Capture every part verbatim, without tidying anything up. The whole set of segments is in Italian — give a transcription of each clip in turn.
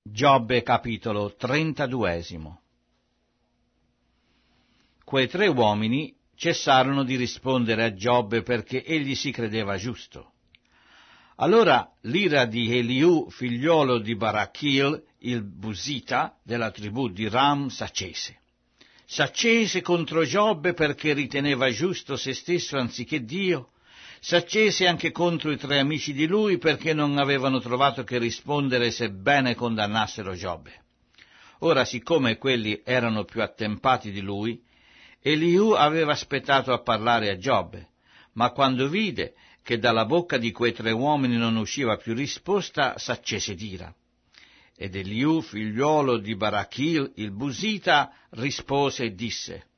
Giobbe capitolo trentaduesimo. Quei tre uomini cessarono di rispondere a Giobbe perché egli si credeva giusto. Allora l'ira di Eliù, figliolo di Barachil, il Busita, della tribù di Ram, s'accese. S'accese contro Giobbe perché riteneva giusto se stesso anziché Dio. S'accese anche contro i tre amici di lui perché non avevano trovato che rispondere sebbene condannassero Giobbe. Ora, siccome quelli erano più attempati di lui, Eliù aveva aspettato a parlare a Giobbe, ma quando vide che dalla bocca di quei tre uomini non usciva più risposta, s'accese d'ira. Ed Eliù, figliuolo di Barachil, il Busita, rispose e disse: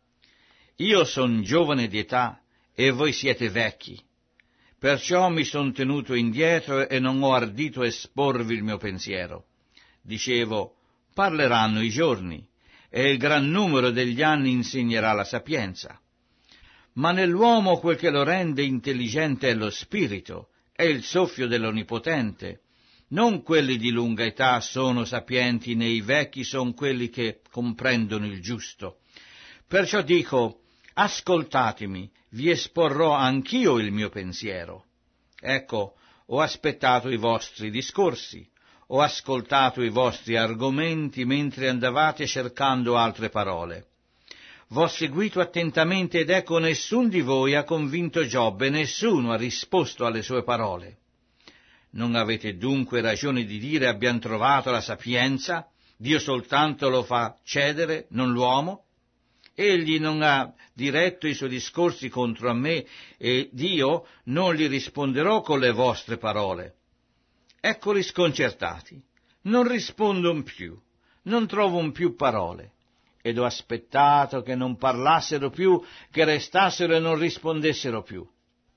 «Io son giovane di età, e voi siete vecchi. Perciò mi son tenuto indietro e non ho ardito esporvi il mio pensiero. Dicevo, parleranno i giorni, e il gran numero degli anni insegnerà la sapienza. Ma nell'uomo quel che lo rende intelligente è lo spirito, è il soffio dell'Onnipotente. Non quelli di lunga età sono sapienti, né i vecchi son quelli che comprendono il giusto. Perciò dico, ascoltatemi, vi esporrò anch'io il mio pensiero. Ecco, ho aspettato i vostri discorsi, ho ascoltato i vostri argomenti mentre andavate cercando altre parole. V'ho seguito attentamente ed ecco nessun di voi ha convinto Giobbe, nessuno ha risposto alle sue parole. Non avete dunque ragione di dire abbiamo trovato la sapienza? Dio soltanto lo fa cedere, non l'uomo? Egli non ha diretto i suoi discorsi contro me ed io non gli risponderò con le vostre parole. Eccoli sconcertati, non rispondon più, non trovon più parole, ed ho aspettato che non parlassero più, che restassero e non rispondessero più.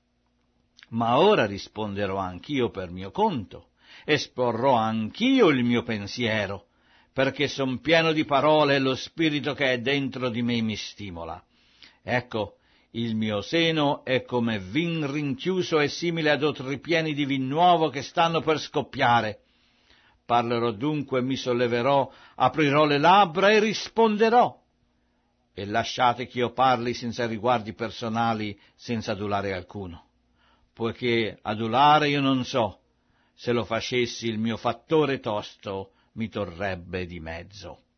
Ma ora risponderò anch'io per mio conto, esporrò anch'io il mio pensiero, perché son pieno di parole e lo spirito che è dentro di me mi stimola. Ecco, il mio seno è come vin rinchiuso e simile ad otri pieni di vin nuovo che stanno per scoppiare. Parlerò dunque, mi solleverò, aprirò le labbra e risponderò. E lasciate che io parli senza riguardi personali, senza adulare alcuno. Poiché adulare io non so, se lo facessi il mio fattore tosto mi torrebbe di mezzo.